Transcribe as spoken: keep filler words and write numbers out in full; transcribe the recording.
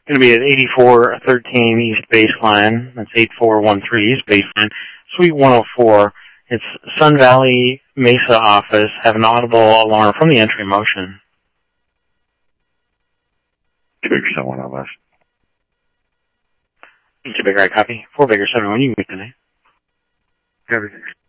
Going to be at eighty-four thirteen East Baseline. That's eight four one three East Baseline. Suite one oh four. It's Sun Valley Mesa office. Have an audible alarm from the entry motion. Quebec seven one West. Quebec, right, copy. four Baker seven one, you can meet today. Copy.